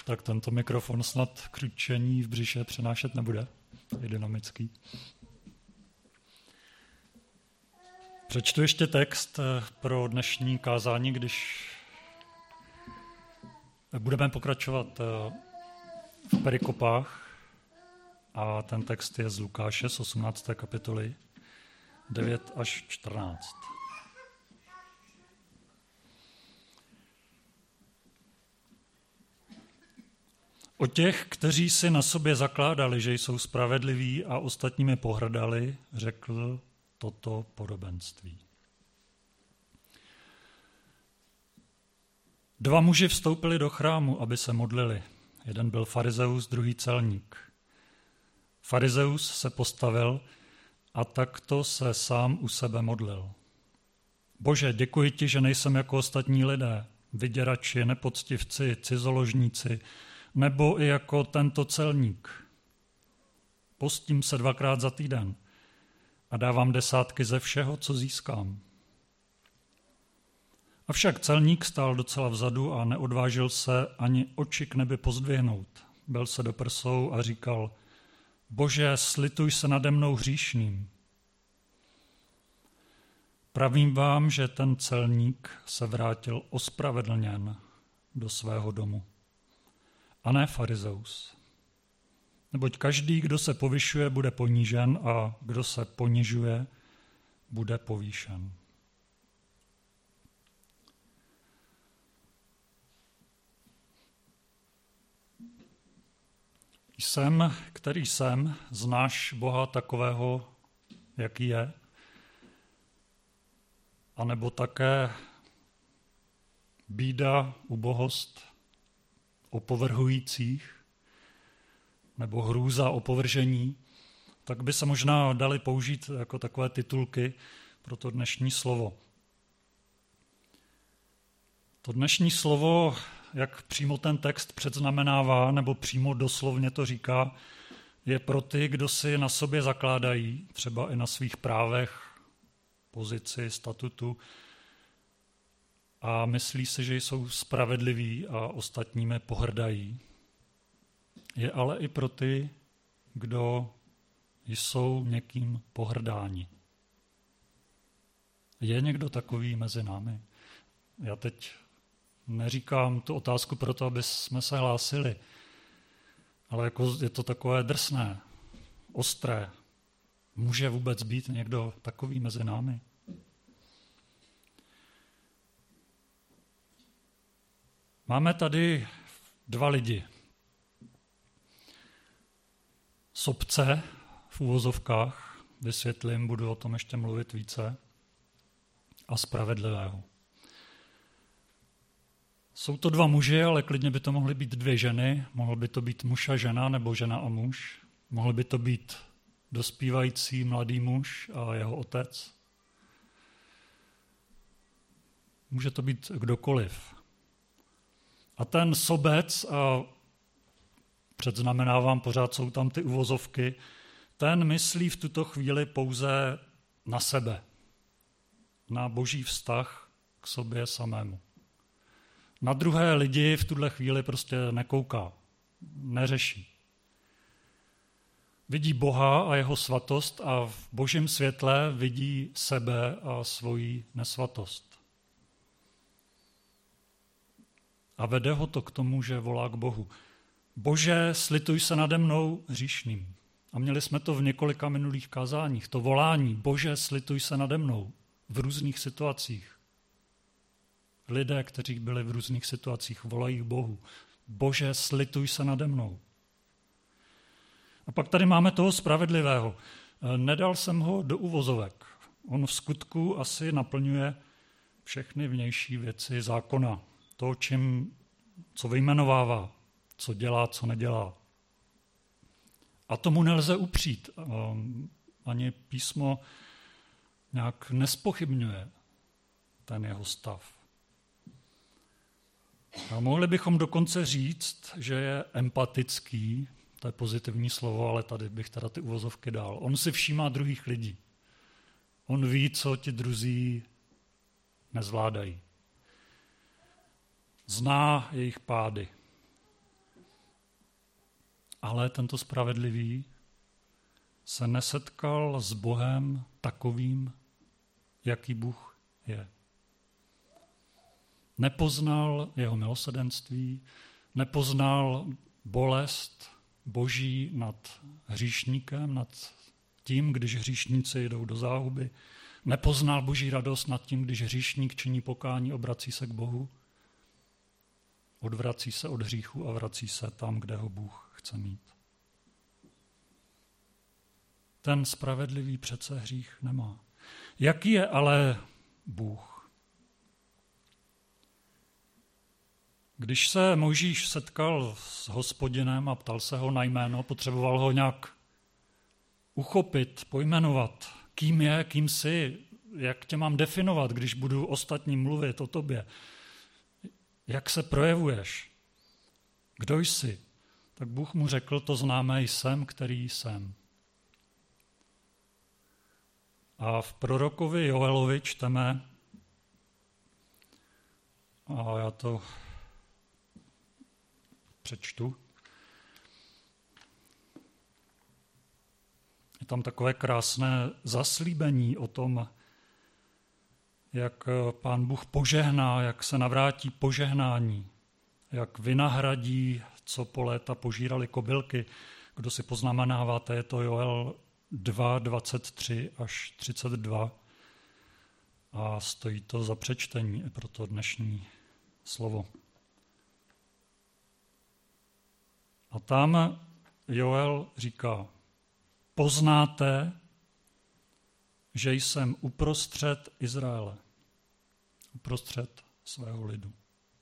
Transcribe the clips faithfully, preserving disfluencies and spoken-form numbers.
Tak tento mikrofon snad křučení v břiše přenášet nebude. Je dynamický. Přečtu ještě text pro dnešní kázání, když budeme pokračovat v perikopách. A ten text je z Lukáše z osmnácté kapitoly devět až čtrnáct. O těch, kteří si na sobě zakládali, že jsou spravedliví a ostatními pohrdali, řekl toto podobenství. Dva muži vstoupili do chrámu, aby se modlili. Jeden byl farizeus, druhý celník. Farizeus se postavil a takto se sám u sebe modlil. Bože, děkuji ti, že nejsem jako ostatní lidé, vyděrači, nepoctivci, cizoložníci, nebo i jako tento celník. Postím se dvakrát za týden a dávám desátky ze všeho, co získám. Avšak celník stál docela vzadu a neodvážil se ani oči k nebi pozdvihnout. Byl se do prsou a říkal: Bože, slituj se nade mnou hříšným. Pravím vám, že ten celník se vrátil ospravedlněn do svého domu. A ne farizeus. Neboť každý, kdo se povyšuje, bude ponížen a kdo se ponižuje, bude povýšen. Jsem, který jsem, znáš Boha takového, jaký je? A nebo také bída, ubohost opovrhujících, nebo hrůza, opovržení, tak by se možná dali použít jako takové titulky pro to dnešní slovo. To dnešní slovo, jak přímo ten text předznamenává, nebo přímo doslovně to říká, je pro ty, kdo si na sobě zakládají, třeba i na svých právech, pozici, statutu, a myslí si, že jsou spravedliví a ostatními pohrdají. Je ale i pro ty, kdo jsou někým pohrdáni. Je někdo takový mezi námi? Já teď neříkám tu otázku proto, aby jsme se hlásili, ale jako je to takové drsné, ostré. Může vůbec být někdo takový mezi námi? Máme tady dva lidi. Sobce v uvozovkách, vysvětlím, budu o tom ještě mluvit více, a spravedlivého. Jsou to dva muži, ale klidně by to mohly být dvě ženy, mohl by to být muž a žena nebo žena a muž, mohl by to být dospívající mladý muž a jeho otec. Může to být kdokoliv. A ten sobec, a předznamenávám, pořád jsou tam ty uvozovky, ten myslí v tuto chvíli pouze na sebe, na boží vztah k sobě samému. Na druhé lidi v tuhle chvíli prostě nekouká, neřeší. Vidí Boha a jeho svatost a v božím světle vidí sebe a svoji nesvatost. A vede ho to k tomu, že volá k Bohu. Bože, slituj se nade mnou hříšným. A měli jsme to v několika minulých kázáních. To volání, Bože, slituj se nade mnou v různých situacích. Lidé, kteří byli v různých situacích, volají k Bohu. Bože, slituj se nade mnou. A pak tady máme toho spravedlivého. Nedal jsem ho do uvozovek. On v skutku asi naplňuje všechny vnější věci zákona. To, čím, co vyjmenovává, co dělá, co nedělá. A tomu nelze upřít. Ani písmo nějak nespochybňuje ten jeho stav. A mohli bychom dokonce říct, že je empatický, to je pozitivní slovo, ale tady bych teda ty uvozovky dal. On si všímá druhých lidí. On ví, co ti druzí nezvládají. Zná jejich pády. Ale tento spravedlivý se nesetkal s Bohem takovým, jaký Bůh je. Nepoznal jeho milosrdenství, nepoznal bolest Boží nad hříšníkem, nad tím, když hříšníci jdou do záhuby. Nepoznal Boží radost nad tím, když hříšník činí pokání, obrací se k Bohu. Odvrací se od hříchu a vrací se tam, kde ho Bůh chce mít. Ten spravedlivý přece hřích nemá. Jaký je ale Bůh? Když se Mojžíš setkal s Hospodinem a ptal se ho na jméno, potřeboval ho nějak uchopit, pojmenovat, kým je, kým jsi, jak tě mám definovat, když budu ostatním mluvit o tobě. Jak se projevuješ? Kdo jsi? Tak Bůh mu řekl, to známé jsem, který jsem. A v prorokovi Joelovi čteme, a já to přečtu, je tam takové krásné zaslíbení o tom, jak Pán Bůh požehná, jak se navrátí požehnání, jak vynahradí, co po léta požírali kobylky. Kdo si poznamenáváte, je to Joel dva, dvacet tři až třicet dva a stojí to za přečtení i pro to dnešní slovo. A tam Joel říká, poznáte, že jsem uprostřed Izraele, uprostřed svého lidu.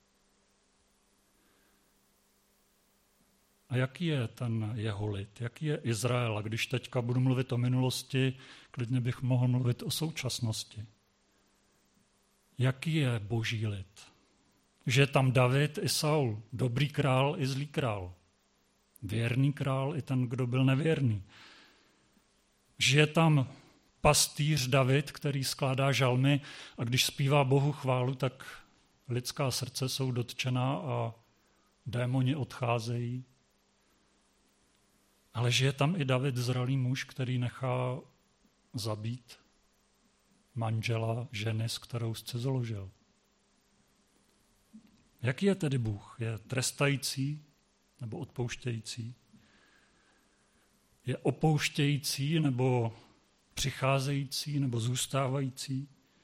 A jaký je ten jeho lid? Jaký je Izrael? A když teďka budu mluvit o minulosti, klidně bych mohl mluvit o současnosti. Jaký je Boží lid? Že je tam David i Saul, dobrý král i zlý král, věrný král i ten, kdo byl nevěrný. Že je tam pastýř David, který skládá žalmy a když zpívá Bohu chválu, tak lidská srdce jsou dotčená a démoni odcházejí. Ale že je tam i David, zralý muž, který nechá zabít manžela ženy, s kterou se založil. Jaký je tedy Bůh? Je trestající nebo odpouštějící? Je opouštějící nebo přicházející nebo zůstávající?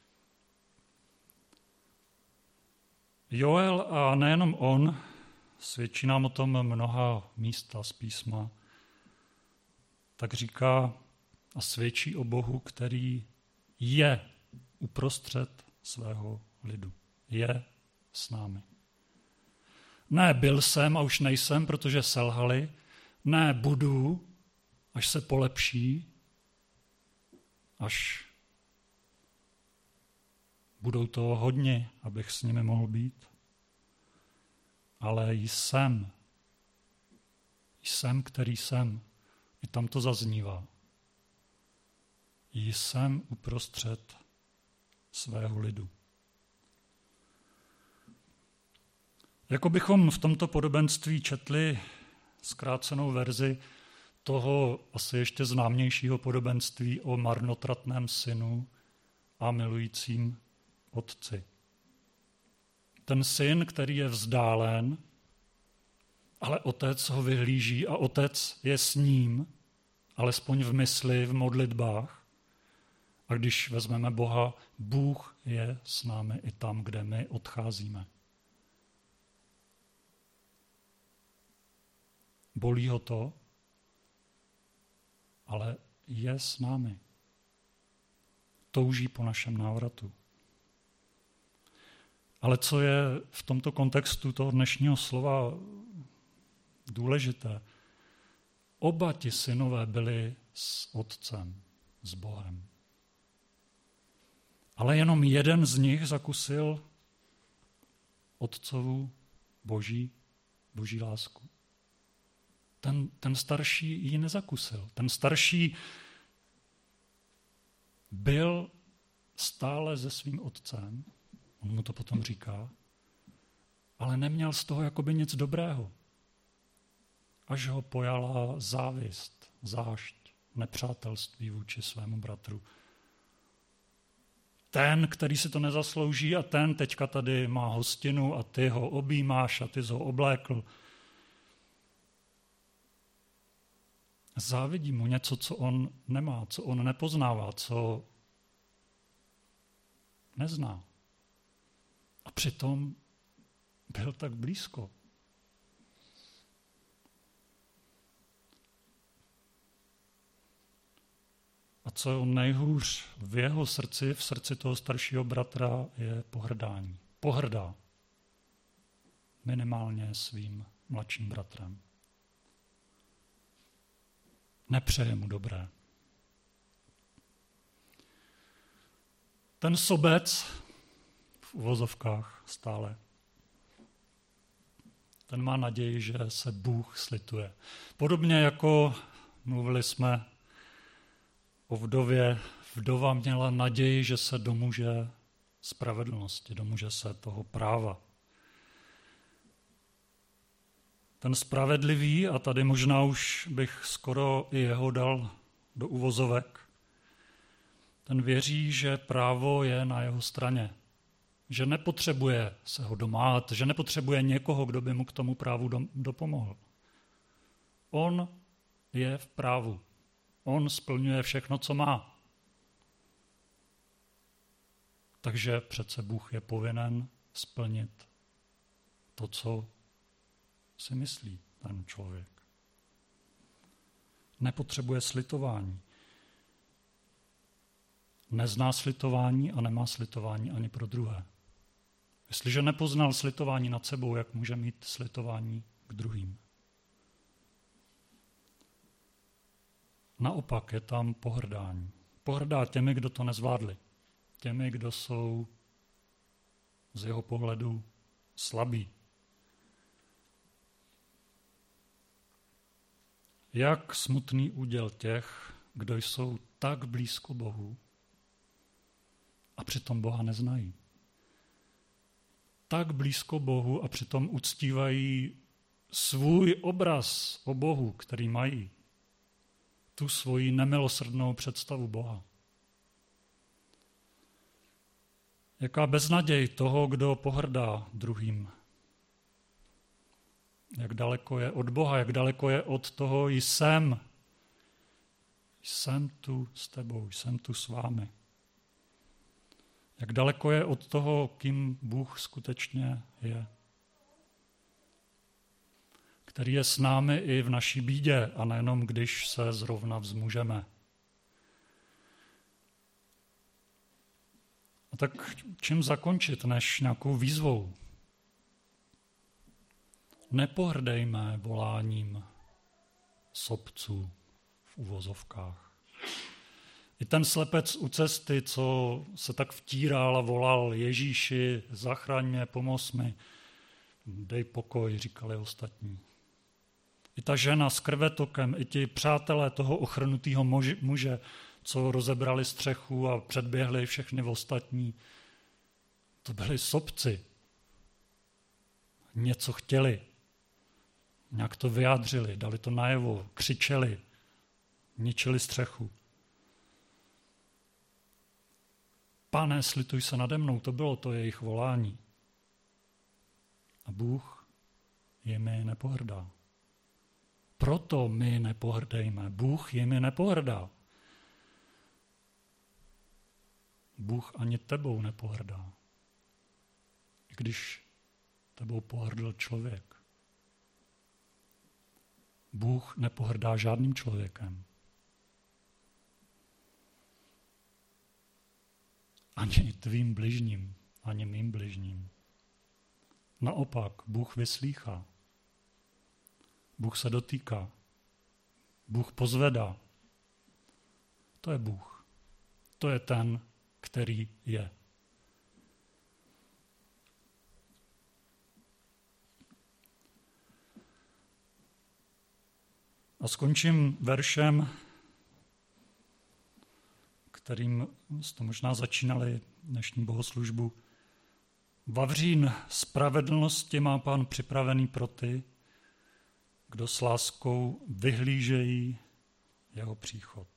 Joel, a nejenom on, svědčí nám o tom mnoha místa z písma, tak říká a svědčí o Bohu, který je uprostřed svého lidu. Je s námi. Ne byl jsem a už nejsem, protože selhali. Ne budu, až se polepší, až budou to hodně, abych s nimi mohl být. Ale jsem. Jsem, který jsem. I tam to zaznívá. Jsem uprostřed svého lidu. Jako bychom v tomto podobenství četli zkrácenou verzi toho asi ještě známějšího podobenství o marnotratném synu a milujícím otci. Ten syn, který je vzdálen, ale otec ho vyhlíží a otec je s ním, alespoň v mysli, v modlitbách. A když vezmeme Boha, Bůh je s námi i tam, kde my odcházíme. Bolí ho to, ale je s námi. Touží po našem návratu. Ale co je v tomto kontextu toho dnešního slova důležité? Oba ti synové byli s otcem, s Bohem. Ale jenom jeden z nich zakusil otcovu boží, boží lásku. Ten, ten starší ji nezakusil. Ten starší byl stále se svým otcem, on mu to potom říká, ale neměl z toho jakoby nic dobrého. až ho pojala závist, zášť, nepřátelství vůči svému bratru. Ten, který si to nezaslouží a ten teďka tady má hostinu a ty ho objímáš a ty jsi ho oblékl. Závidí mu něco, co on nemá, co on nepoznává, co nezná. A přitom byl tak blízko. A co nejhůř v jeho srdci, v srdci toho staršího bratra, je pohrdání. Pohrdá minimálně svým mladším bratrem. Nepřeje mu dobré. Ten sobec v uvozovkách stále, ten má naději, že se Bůh slituje. Podobně jako mluvili jsme o vdově, vdova měla naději, že se domůže spravedlnosti, domůže se toho práva. Ten spravedlivý, a tady možná už bych skoro i jeho dal do uvozovek, ten věří, že právo je na jeho straně, že nepotřebuje se ho domáhat, že nepotřebuje někoho, kdo by mu k tomu právu dopomohl. On je v právu. On splňuje všechno, co má. Takže přece Bůh je povinen splnit to, co si myslí ten člověk. Nepotřebuje slitování. Nezná slitování a nemá slitování ani pro druhé. Jestliže nepoznal slitování nad sebou, jak může mít slitování k druhým? Naopak je tam pohrdání. Pohrdá těmi, kdo to nezvládli. Těmi, kdo jsou z jeho pohledu slabí. Jak smutný úděl těch, kdo jsou tak blízko Bohu a přitom Boha neznají. Tak blízko Bohu a přitom uctívají svůj obraz o Bohu, který mají. Tu svoji nemilosrdnou představu Boha. Jaká beznaděj toho, kdo pohrdá druhým. Jak daleko je od Boha, jak daleko je od toho jsem. Jsem tu s tebou, jsem tu s vámi. Jak daleko je od toho, kým Bůh skutečně je. Který je s námi i v naší bídě a nejenom když se zrovna vzmužeme. A tak čím zakončit, než nějakou výzvou? Nepohrdejme voláním sobců v uvozovkách. I ten slepec u cesty, co se tak vtíral a volal Ježíši, zachraň mě, pomoz mi, dej pokoj, říkali ostatní. I ta žena s krvetokem, i ti přátelé toho ochrnutého muže, co rozebrali střechu a předběhli všechny ostatní, to byli sobci. Něco chtěli, nějak to vyjádřili, dali to najevo, křičeli, ničili střechu. Pane, slituj se nade mnou, to bylo to jejich volání. A Bůh jimi nepohrdá. Proto my nepohrdejme. Bůh jimi nepohrdá. Bůh ani tebou nepohrdá. I když tebou pohrdl člověk. Bůh nepohrdá žádným člověkem. Ani tvým bližním, ani mým bližním. Naopak, Bůh vyslýchá. Bůh se dotýká. Bůh pozvedá. To je Bůh. To je ten, který je. A skončím veršem, kterým jste možná začínali dnešní bohoslužbu. Vavřín spravedlnosti má Pán připravený pro ty, kdo s láskou vyhlížejí jeho příchod.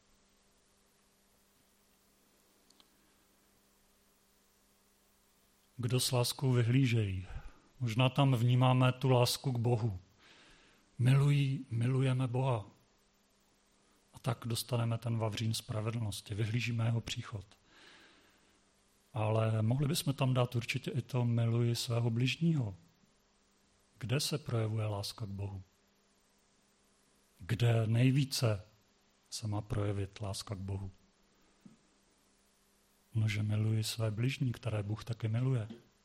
Kdo s láskou vyhlížejí. Možná tam vnímáme tu lásku k Bohu. Milují, milujeme Boha. A tak dostaneme ten vavřín spravedlnosti. Vyhlížíme jeho příchod. Ale mohli bychom tam dát určitě i to miluji svého bližního. Kde se projevuje láska k Bohu? Kde nejvíce se má projevit láska k Bohu? No, že miluji své bližní, které Bůh taky miluje.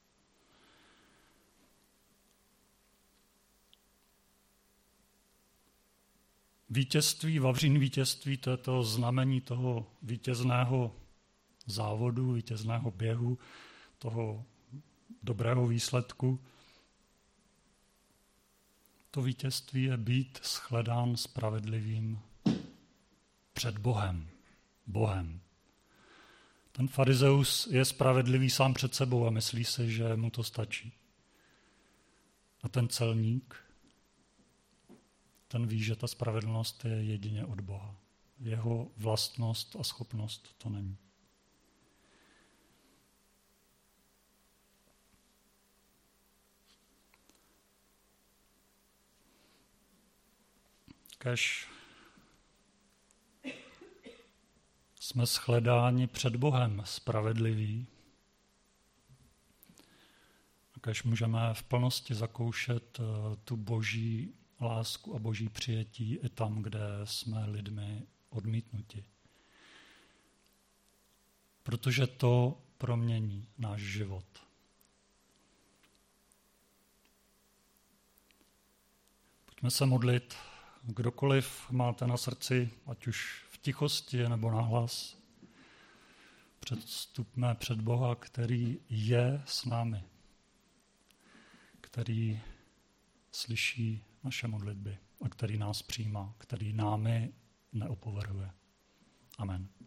Vítězství, vavřín vítězství, to je to znamení toho vítězného závodu, vítězného běhu, toho dobrého výsledku. To vítězství je být shledán spravedlivým před Bohem. Bohem. Ten farizeus je spravedlivý sám před sebou a myslí si, že mu to stačí. A ten celník, ten ví, že ta spravedlnost je jedině od Boha. Jeho vlastnost a schopnost to není. Kež jsme shledáni před Bohem spravedliví, kež můžeme v plnosti zakoušet tu boží lásku a boží přijetí i tam, kde jsme lidmi odmítnuti. Protože to promění náš život. Pojďme se modlit. Kdokoliv máte na srdci, ať už v tichosti nebo nahlas, předstupme před Boha, který je s námi, který slyší naše modlitby a který nás přijímá, který námi neopovrhuje. Amen.